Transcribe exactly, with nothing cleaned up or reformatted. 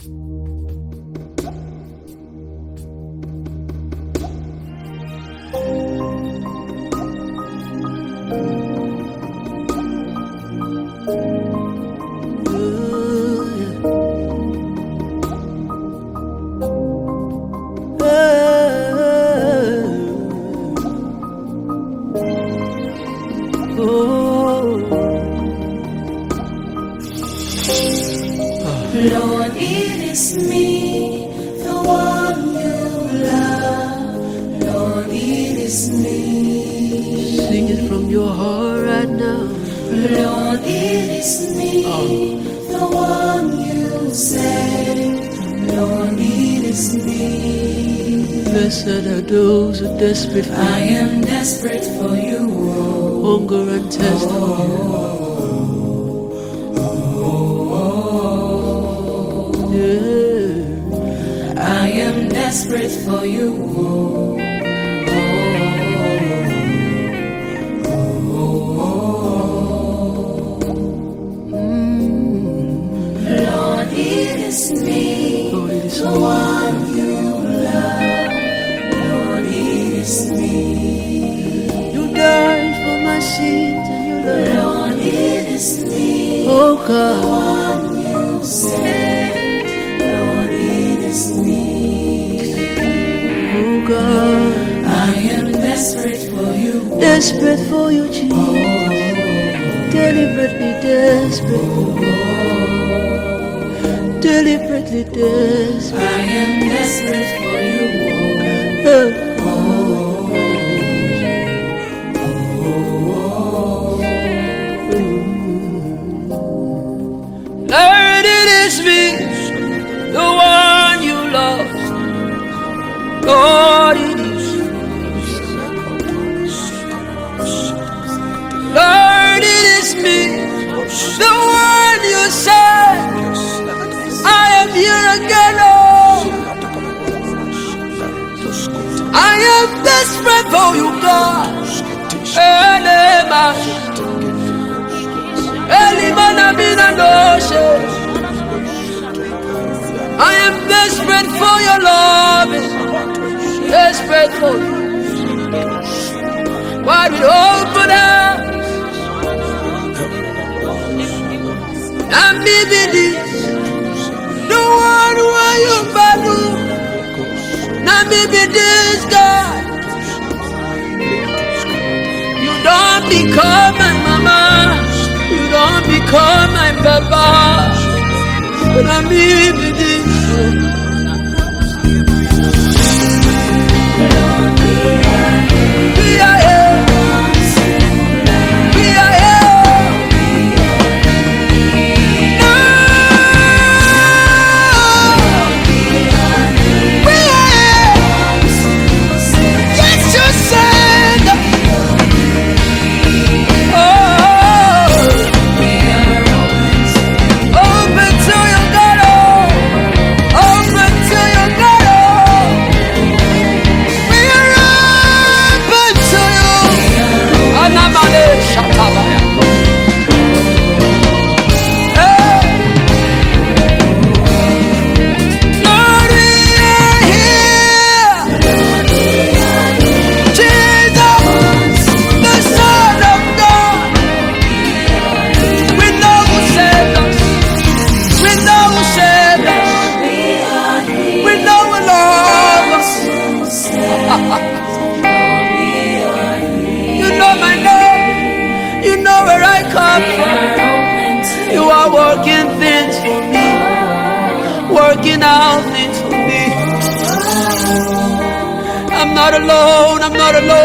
Lord, it is me, the one you love. Lord, it is me. Sing it from your heart right now. Lord, it is me, oh. the one you saved. Lord, it is me. Blessed are those who are desperate for you. I am desperate for you. Oh. Hunger and thirst for you. I am desperate for you. Oh, oh, oh, oh. Mm. Lord, it is me, Lord, it is the me. one you love. Lord, it is me. You died for my sins and you love. Lord, it is me. Oh God, the one you saved. Oh God, I am desperate for you. Desperate for you, Jesus. Oh, deliberately desperate. Oh, deliberately desperate. I am desperate for you. Oh, oh, oh, oh. Lord, it is me, the one you love. Lord, it is. Lord, it is me, the one you said. I am here again, oh. I am desperate for you, God. Elema, Elimana mina noshe. I am desperate for your love. Desperate for you. Why we open up? I'm living the one where you value. I'm living this God. You don't become my mama. You don't become my papa. But I'm living this. Working things for me, working out things for me. I'm not alone, I'm not alone.